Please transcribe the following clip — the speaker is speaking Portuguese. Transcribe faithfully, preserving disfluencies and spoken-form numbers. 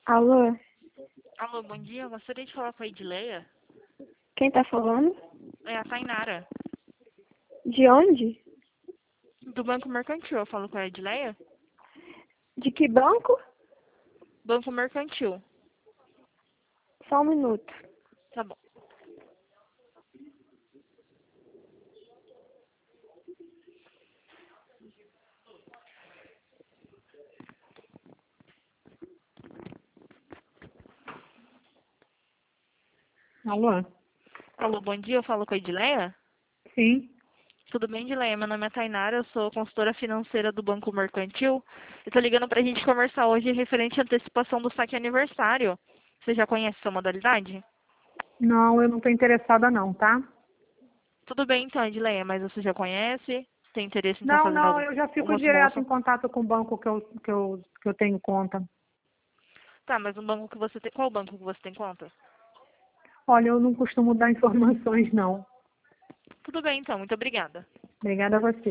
Alô, Alô, bom dia. Eu gostaria de falar com a Edileia. quem tá falando? É a Tainara, De onde? do Banco Mercantil. Eu falo com a Edileia? De que banco? Banco Mercantil. Só um minuto. Tá bom. Alô? Alô, bom dia. Eu falo com a Edileia? Sim. Tudo bem, Edileia? Meu nome é Tainara. Eu sou consultora financeira do Banco Mercantil. Eu tô ligando pra gente conversar hoje referente à antecipação do saque aniversário. Você já conhece essa modalidade? Não, eu não estou interessada não, tá? Tudo bem, então, Edileia, mas você já conhece? Tem interesse em estar Não, fazendo não, algum, eu já fico alguma direto em simulação? contato com o banco que eu, que eu, que eu tenho conta. Tá, mas no banco que você tem... Qual banco que você tem conta? Olha, eu não costumo dar informações não. Tudo bem, então. Muito obrigada. Obrigada a você.